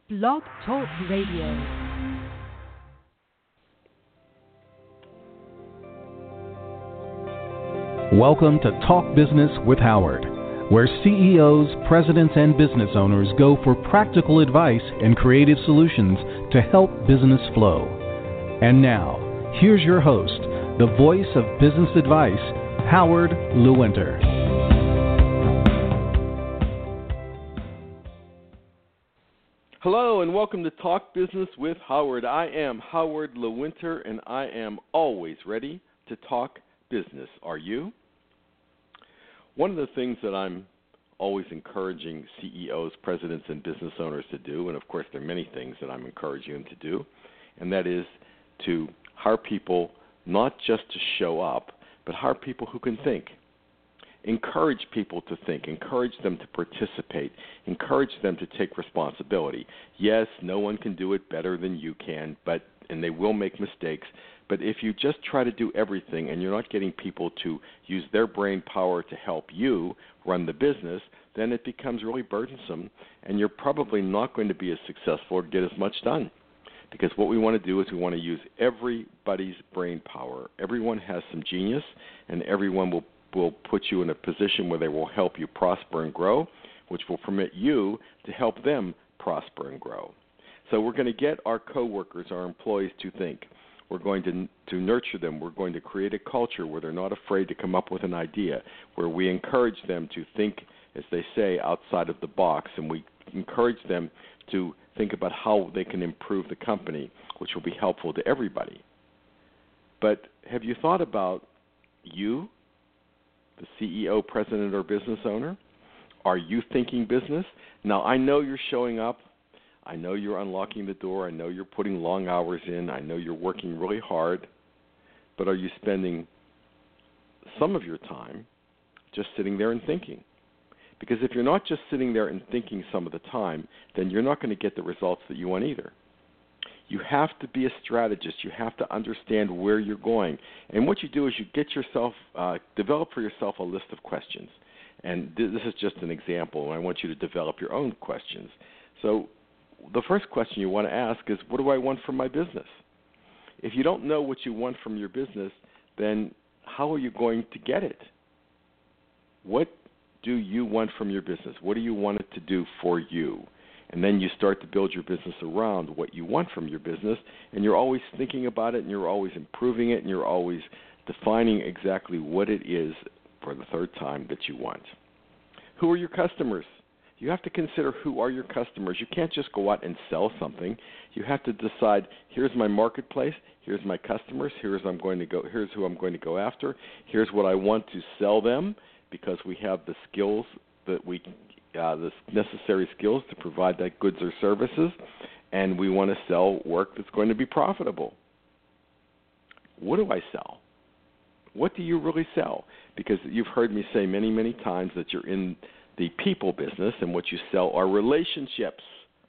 Blog Talk Radio. Welcome to Talk Business with Howard, where CEOs, presidents, and business owners go for practical advice and creative solutions to help business flow. And now, here's your host, the voice of business advice, Howard Lewinter. Hello and welcome to Talk Business with Howard. I am Howard Lewinter and I am always ready to talk business. Are you? One of the things that I'm always encouraging CEOs, presidents, and business owners to do, and of course there are many things that I'm encouraging them to do, and that is to hire people not just to show up, but hire people who can think. Encourage people to think. Encourage them to participate. Encourage them to take responsibility. Yes, no one can do it better than you can, and they will make mistakes. But if you just try to do everything and you're not getting people to use their brain power to help you run the business, then it becomes really burdensome, and you're probably not going to be as successful or get as much done. Because what we want to do is we want to use everybody's brain power. Everyone has some genius, and everyone will put you in a position where they will help you prosper and grow, which will permit you to help them prosper and grow. So we're going to get our coworkers, our employees, to think. We're going to nurture them. We're going to create a culture where they're not afraid to come up with an idea, where we encourage them to think, as they say, outside of the box, and we encourage them to think about how they can improve the company, which will be helpful to everybody. But have you thought about you, the CEO, president, or business owner? Are you thinking business? Now, I know you're showing up. I know you're unlocking the door. I know you're putting long hours in. I know you're working really hard. But are you spending some of your time just sitting there and thinking? Because if you're not just sitting there and thinking some of the time, then you're not going to get the results that you want either. You have to be a strategist. You have to understand where you're going. And what you do is you get yourself, develop for yourself a list of questions. And this is just an example, and I want you to develop your own questions. So the first question you want to ask is, what do I want from my business? If you don't know what you want from your business, then how are you going to get it? What do you want from your business? What do you want it to do for you? And then you start to build your business around what you want from your business, and you're always thinking about it, and you're always improving it, and you're always defining exactly what it is, for the third time, that you want. Who are your customers? You have to consider who are your customers. You can't just go out and sell something. You have to decide, here's my marketplace, here's my customers, here's who I'm going to go after, here's what I want to sell them, because we have the skills that the necessary skills to provide that goods or services, and we want to sell work that's going to be profitable. What do I sell? What do you really sell? Because you've heard me say many, many times that you're in the people business, and what you sell are relationships.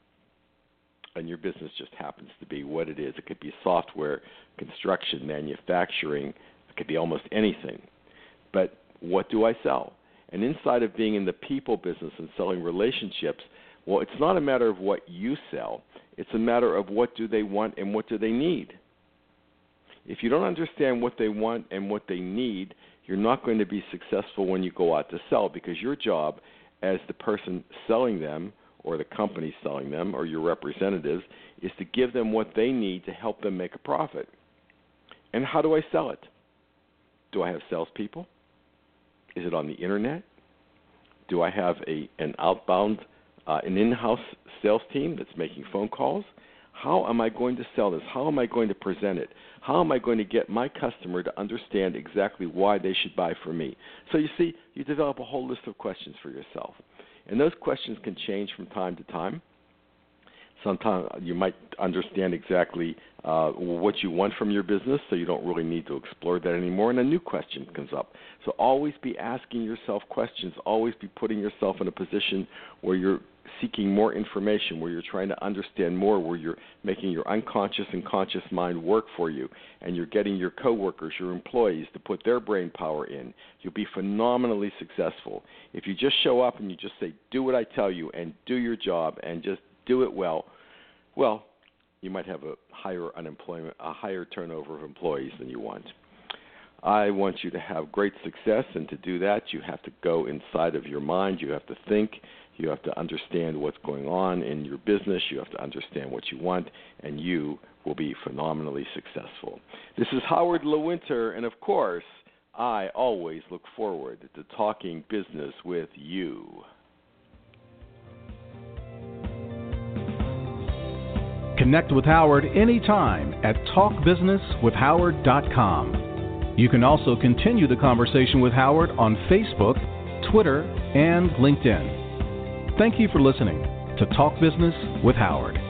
And your business just happens to be what it is. It could be software, construction, manufacturing. It could be almost anything. But what do I sell? And inside of being in the people business and selling relationships, well, it's not a matter of what you sell. It's a matter of what do they want and what do they need. If you don't understand what they want and what they need, you're not going to be successful when you go out to sell, because your job as the person selling them, or the company selling them, or your representatives, is to give them what they need to help them make a profit. And how do I sell it? Do I have salespeople? Is it on the internet? Do I have an outbound, an in-house sales team that's making phone calls? How am I going to sell this? How am I going to present it? How am I going to get my customer to understand exactly why they should buy from me? So you see, you develop a whole list of questions for yourself. And those questions can change from time to time. Sometimes you might understand exactly what you want from your business, so you don't really need to explore that anymore, and a new question comes up. So always be asking yourself questions. Always be putting yourself in a position where you're seeking more information, where you're trying to understand more, where you're making your unconscious and conscious mind work for you, and you're getting your coworkers, your employees, to put their brain power in. You'll be phenomenally successful. If you just show up and you just say, do what I tell you, and do your job, and just do it well, well, you might have a higher unemployment, a higher turnover of employees than you want. I want you to have great success, and to do that, you have to go inside of your mind. You have to think. You have to understand what's going on in your business. You have to understand what you want, and you will be phenomenally successful. This is Howard Lewinter, and of course, I always look forward to talking business with you. Connect with Howard anytime at talkbusinesswithhoward.com. You can also continue the conversation with Howard on Facebook, Twitter, and LinkedIn. Thank you for listening to Talk Business with Howard.